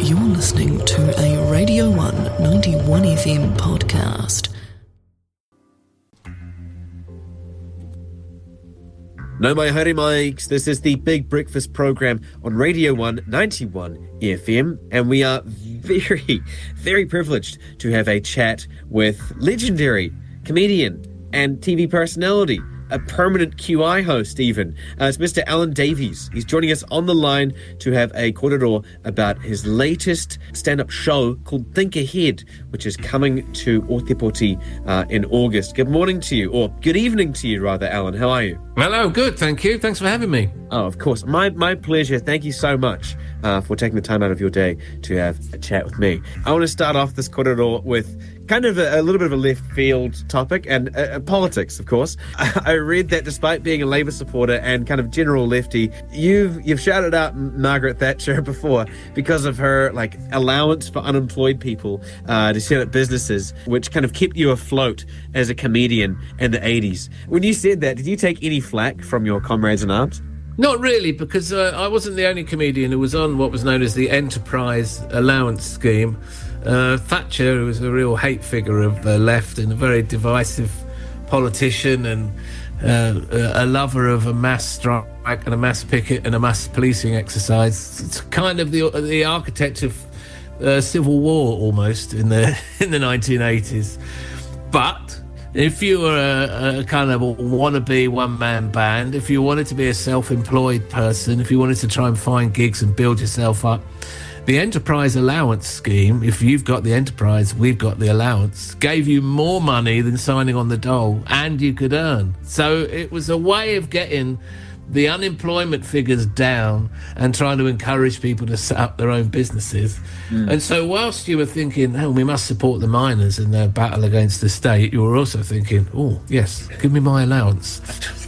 You're listening to a Radio 1 91 FM podcast. No mai haere Mikes, this is the Big Breakfast program on Radio 1 91 FM, and we are very, very privileged to have a chat with legendary comedian and TV personality, a permanent QI host even. It's Mr. Alan Davies. He's joining us on the line to have a korero about his latest stand-up show called Think Ahead, which is coming to Otepoti in August. Good morning to you, or good evening to you rather, Alan. How are you? Hello, good, thank you. Thanks for having me. Oh, of course. My pleasure. Thank you so much for taking the time out of your day to have a chat with me. I want to start off this korero with kind of a little bit of a left field topic and politics, of course. I read that despite being a Labour supporter and kind of general lefty, you've shouted out Margaret Thatcher before because of her allowance for unemployed people to set up businesses, which kind of kept you afloat as a comedian in the 80s. When you said that, did you take any flack from your comrades in arms? Not really, because I wasn't the only comedian who was on what was known as the Enterprise Allowance Scheme. Thatcher, who was a real hate figure of the left and a very divisive politician and a lover of a mass strike and a mass picket and a mass policing exercise. It's kind of the architect of civil war almost in the 1980s. But if you were a kind of a wannabe one-man band, if you wanted to be a self-employed person, if you wanted to try and find gigs and build yourself up, the Enterprise Allowance Scheme, if you've got the enterprise, we've got the allowance, gave you more money than signing on the dole, and you could earn. So it was a way of getting the unemployment figures down and trying to encourage people to set up their own businesses. And so whilst you were thinking, we must support the miners in their battle against the state, you were also thinking, oh, yes, give me my allowance.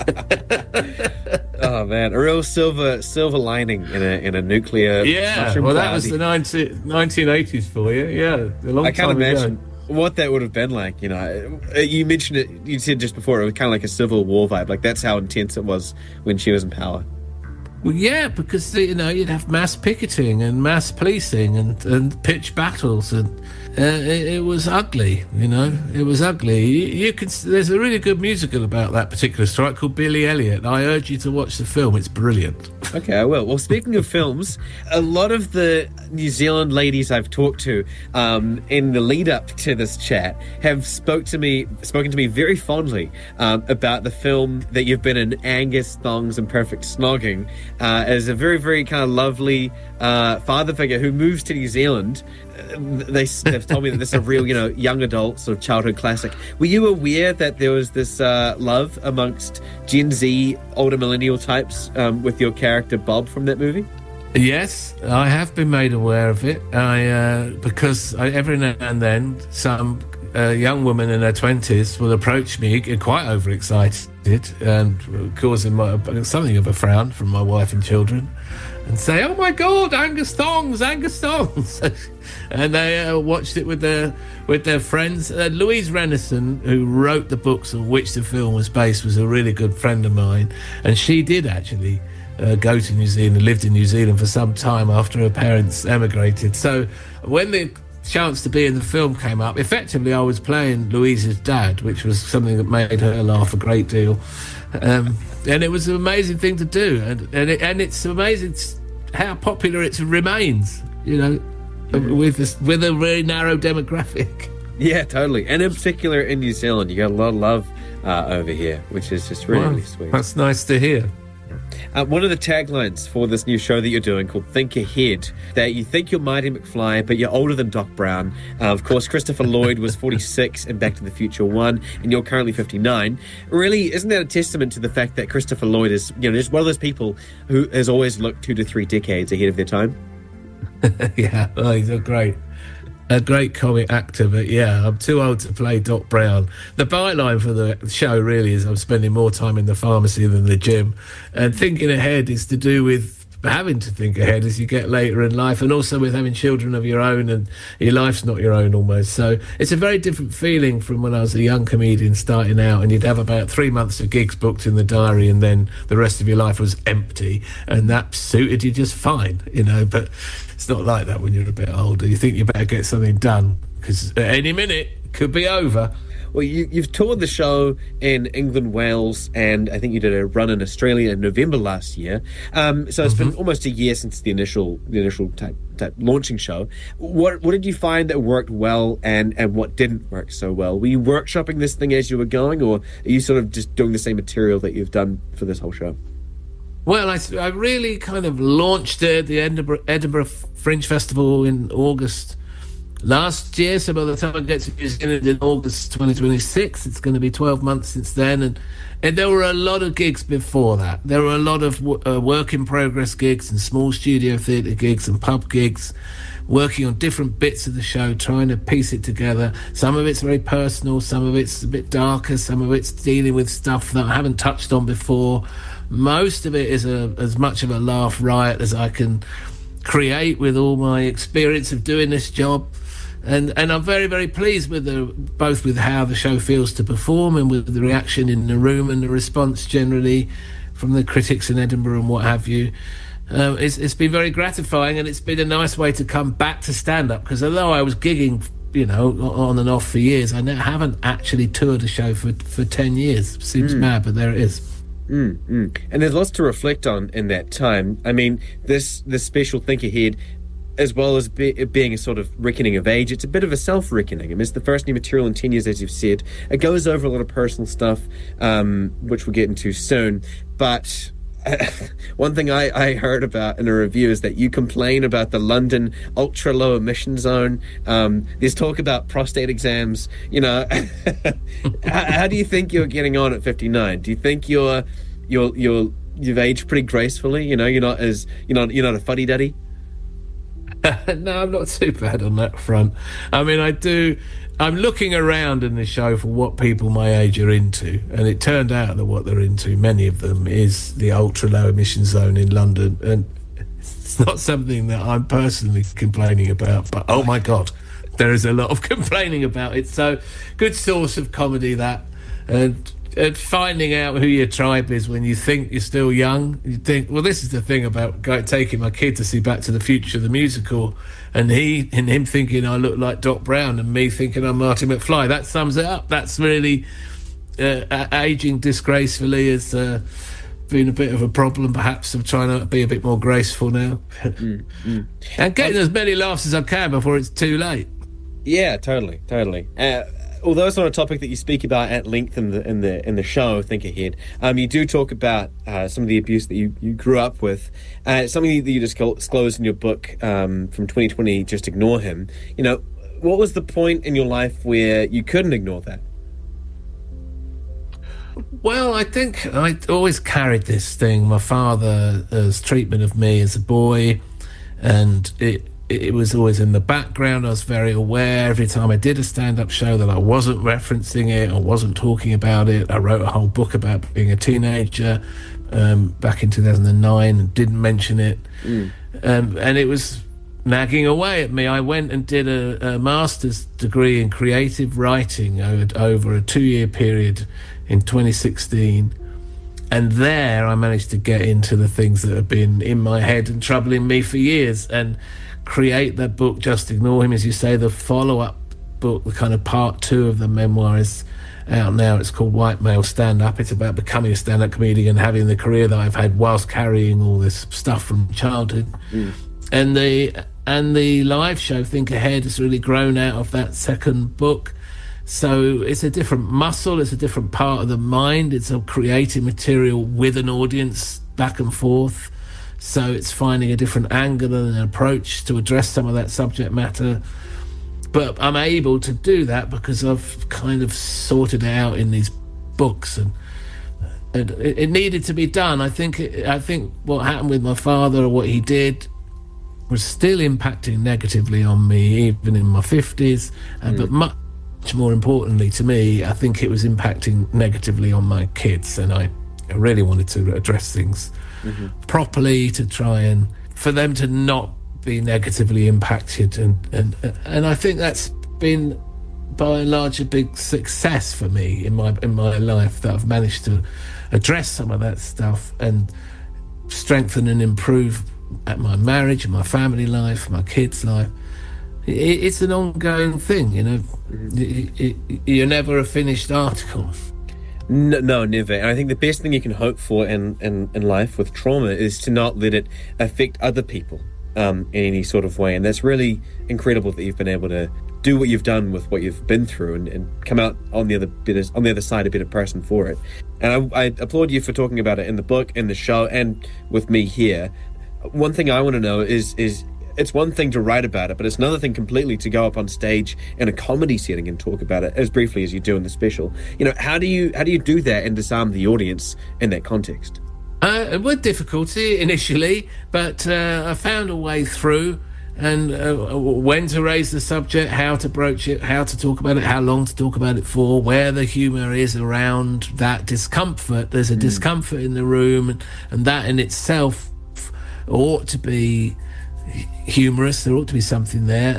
Oh, man, a real silver lining in a nuclear... Yeah, well, that was the 1980s for you, yeah, a long time ago. I can't imagine what that would have been like, You mentioned it, you said just before, it was kind of like a Civil War vibe. Like, that's how intense it was when she was in power. Well, yeah, because, you'd have mass picketing and mass policing and pitch battles, and it was ugly, It was ugly. There's a really good musical about that particular strike called Billy Elliot. I urge you to watch the film. It's brilliant. Okay, I will. Well, speaking of films, a lot of the New Zealand ladies I've talked to in the lead up to this chat have spoken to me very fondly about the film that you've been in, Angus Thongs and Perfect Snogging, as a very, very kind of lovely father figure who moves to New Zealand. They've told me that this is a real, young adult sort of childhood classic. Were you aware that there was this love amongst Gen Z, older millennial types with your character Bob from that movie? Yes, I have been made aware of it. Because every now and then some young woman in her 20s will approach me, quite overexcited and causing something of a frown from my wife and children, and say, "Oh my God, Angus Thongs!" And they watched it with their friends. Louise Renison, who wrote the books on which the film was based, was a really good friend of mine, and she did actually go to New Zealand, lived in New Zealand for some time after her parents emigrated. So when the chance to be in the film came up, effectively I was playing Louise's dad, which was something that made her laugh a great deal. And it was an amazing thing to do, and it's amazing how popular it remains, with a very narrow demographic. Yeah, totally. And in particular in New Zealand, you got a lot of love over here, which is just really sweet. That's nice to hear. One of the taglines for this new show that you're doing called Think Ahead, that you think you're Marty McFly, but you're older than Doc Brown. Of course, Christopher Lloyd was 46 in Back to the Future 1, and you're currently 59. Really, isn't that a testament to the fact that Christopher Lloyd is, just one of those people who has always looked 2 to 3 decades ahead of their time? Yeah, he's a great comic actor, but yeah, I'm too old to play Doc Brown. The byline for the show really is I'm spending more time in the pharmacy than the gym, and Thinking Ahead is to do with having to think ahead as you get later in life, and also with having children of your own, and your life's not your own almost. So it's a very different feeling from when I was a young comedian starting out, and you'd have about 3 months of gigs booked in the diary, and then the rest of your life was empty, and that suited you just fine, you know. But it's not like that when you're a bit older. You think you better get something done, because at any minute it could be over. Well, you've toured the show in England, Wales, and I think you did a run in Australia in November last year. So it's been almost a year since the initial type launching show. What did you find that worked well, and what didn't work so well? Were you workshopping this thing as you were going, or are you sort of just doing the same material that you've done for this whole show? Well, I really kind of launched it at the Edinburgh Fringe Festival in August last year, so by the time I get to New Zealand in August 2026, it's going to be 12 months since then, and there were a lot of gigs before that. There were a lot of work-in-progress gigs and small studio theatre gigs and pub gigs, working on different bits of the show, trying to piece it together. Some of it's very personal, some of it's a bit darker, some of it's dealing with stuff that I haven't touched on before. Most of it is as much of a laugh riot as I can create with all my experience of doing this job. And I'm very, very pleased with both with how the show feels to perform, and with the reaction in the room and the response generally from the critics in Edinburgh and what have you. It's been very gratifying, and it's been a nice way to come back to stand-up, because although I was gigging, you know, on and off for years, I haven't actually toured a show for 10 years. Seems mad, but there it is. And there's lots to reflect on in that time. I mean, this special Think Ahead, as well as being a sort of reckoning of age, it's a bit of a self-reckoning. I mean, it's the first new material in 10 years, as you've said. It goes over a lot of personal stuff, which we'll get into soon. But one thing I heard about in a review is that you complain about the London ultra-low emission zone. There's talk about prostate exams. You know, how do you think you're getting on at 59? Do you think you've aged pretty gracefully? You know, you're not a fuddy-duddy? No, I'm not too bad on that front. I mean, I'm looking around in the show for what people my age are into, and it turned out that what they're into, many of them, is the ultra low emission zone in London, and it's not something that I'm personally complaining about, but oh my god, there is a lot of complaining about it. So good source of comedy, that, and finding out who your tribe is when you think you're still young. You think, well, this is the thing about taking my kid to see Back to the Future, the musical, and him thinking I look like Doc Brown, and me thinking I'm Marty McFly. That sums it up. That's really aging disgracefully has been a bit of a problem. Perhaps I'm trying to be a bit more graceful now, and getting as many laughs as I can before it's too late. Yeah, totally. Although it's not a topic that you speak about at length in the show, Think Ahead, you do talk about some of the abuse that you grew up with. Something that you disclosed in your book from 2020, Just Ignore Him. You know, what was the point in your life where you couldn't ignore that? Well, I think I always carried this thing. My father's treatment of me as a boy, and it was always in the background. I was very aware every time I did a stand-up show that I wasn't referencing it, I wasn't talking about it. I wrote a whole book about being a teenager back in 2009 and didn't mention it. And it was nagging away at me. I went and did a master's degree in creative writing over a 2-year period in 2016. And there I managed to get into the things that have been in my head and troubling me for years, and create that book, Just Ignore Him, as you say. The follow-up book, the kind of part 2 of the memoir, is out now. It's called White Male Stand-Up. It's about becoming a stand-up comedian, having the career that I've had whilst carrying all this stuff from childhood. And the live show, Think Ahead, has really grown out of that second book. So it's a different muscle, it's a different part of the mind. It's a creating material with an audience back and forth. So it's finding a different angle and an approach to address some of that subject matter. But I'm able to do that because I've kind of sorted it out in these books, and it needed to be done. I think what happened with my father, or what he did, was still impacting negatively on me, even in my 50s. But much more importantly to me, I think it was impacting negatively on my kids, and I really wanted to address things properly, to try and for them to not be negatively impacted, and I think that's been by and large a big success for me in my life, that I've managed to address some of that stuff and strengthen and improve at my marriage, and my family life, my kids' life. It's an ongoing thing, you know. You're never a finished article. No, never. And I think the best thing you can hope for in life with trauma is to not let it affect other people in any sort of way. And that's really incredible that you've been able to do what you've done with what you've been through and come out on the other side a better person for it. And I applaud you for talking about it in the book, in the show, and with me here. One thing I want to know is it's one thing to write about it, but it's another thing completely to go up on stage in a comedy setting and talk about it as briefly as you do in the special. You know, how do you do that and disarm the audience in that context? With difficulty initially, but I found a way through, and when to raise the subject, how to broach it, how to talk about it, how long to talk about it for, where the humour is around that discomfort. There's a discomfort in the room, and that in itself ought to be humorous. There ought to be something there,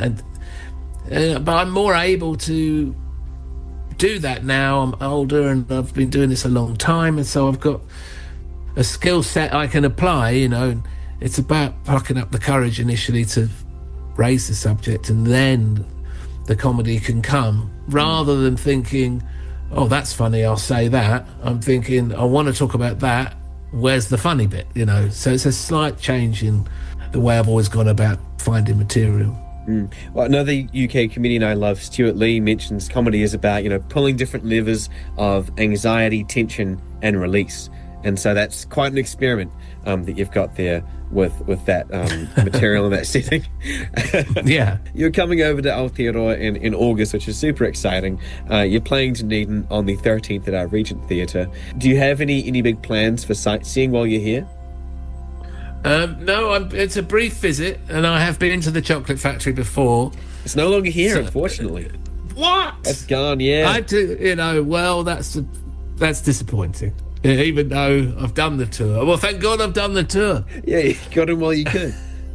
but I'm more able to do that now. I'm older and I've been doing this a long time, and so I've got a skill set I can apply, you know. And it's about plucking up the courage initially to raise the subject, and then the comedy can come, rather than thinking, oh, that's funny, I'll say that. I'm thinking, I want to talk about that, where's the funny bit, you know. So it's a slight change in the way I've always gone about finding material. Well, another UK comedian I love, Stuart Lee, mentions comedy is about, you know, pulling different levers of anxiety, tension, and release. And so that's quite an experiment that you've got there with that material in that setting. Yeah. You're coming over to Aotearoa in August, which is super exciting. You're playing Dunedin on the 13th at our Regent Theatre. Do you have any big plans for sightseeing while you're here? No, it's a brief visit, and I have been to the chocolate factory before. It's no longer here, unfortunately. What? It's gone, yeah. I do, you know. Well, that's disappointing. Even though I've done the tour. Well, thank God I've done the tour. Yeah, you got him while you could.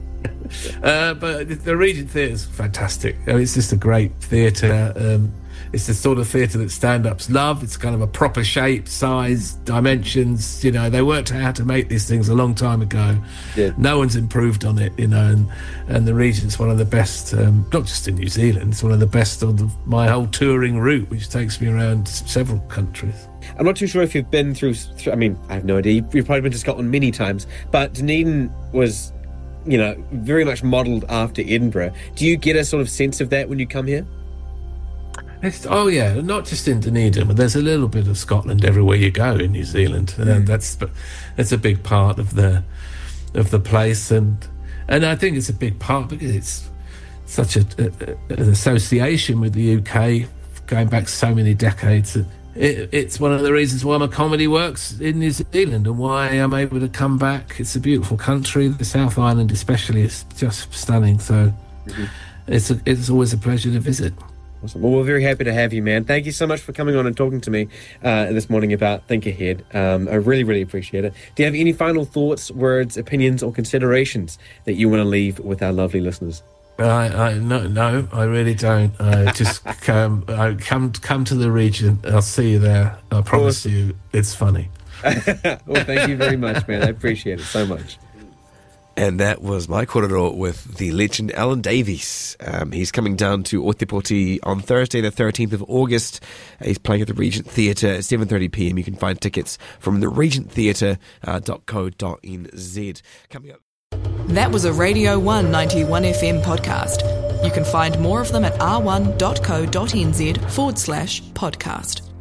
But the Regent Theatre is fantastic. I mean, it's just a great theatre. It's the sort of theatre that stand-ups love. It's kind of a proper shape, size, dimensions. You know, they worked out how to make these things a long time ago. Yeah. No one's improved on it, you know, and the Regent's one of the best, not just in New Zealand, it's one of the best on my whole touring route, which takes me around several countries. I'm not too sure if you've been through, I mean, I have no idea. You've probably been to Scotland many times, but Dunedin was, you know, very much modelled after Edinburgh. Do you get a sort of sense of that when you come here? Oh yeah, not just in Dunedin, but there's a little bit of Scotland everywhere you go in New Zealand, and that's a big part of the place, and I think it's a big part because it's such an association with the UK going back so many decades. It's one of the reasons why my comedy works in New Zealand and why I'm able to come back. It's a beautiful country. The South Island especially is just stunning. So it's always a pleasure to visit. Awesome. Well, we're very happy to have you, man. Thank you so much for coming on and talking to me this morning about Think Ahead. I really, really appreciate it. Do you have any final thoughts, words, opinions, or considerations that you want to leave with our lovely listeners? No, I really don't. Just come to the Regent. I'll see you there. I promise you, it's funny. Well, thank you very much, man. I appreciate it so much. And that was my korero with the legend Alan Davies. He's coming down to Ōtepoti on Thursday, the 13th of August. He's playing at the Regent Theatre at 7:30pm. You can find tickets from theregenttheatre.co.nz. Coming up. That was a Radio 1 91 FM podcast. You can find more of them at r1.co.nz/podcast.